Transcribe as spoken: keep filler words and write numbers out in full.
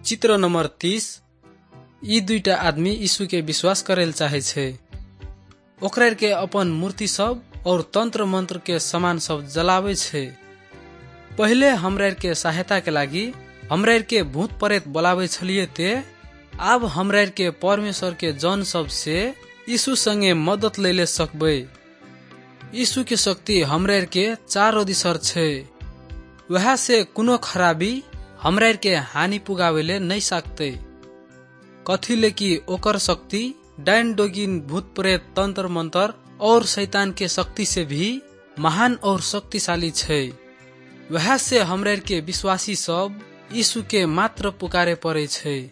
चित्र नंबर तीस। ई दुईटा आदमी यीशु के विश्वास करेल चाहे छे। ओकरा के अपन मूर्ति सब और तंत्र मंत्र के सामान सब जलावे छे। पहले हमरा के सहायता के लागी हमरा के भूत प्रेत बोलावे छलिए ते अब हमरा के परमेश्वर के जन सब से यीशु संगे मदद ले ले सकबे। यीशु के शक्ति हमरा के चारों दिसर छे। वह से कुनो खराबी हमरा के हानि पुगावेले नहीं सकते। कथिले कि ओकर शक्ति डायन डोगिन भूत प्रेत तंत्र मंत्र और शैतान के शक्ति से भी महान और शक्तिशाली छे। वह से हमरा के विश्वासी सब यीशु के मात्र पुकारे पड़े छे।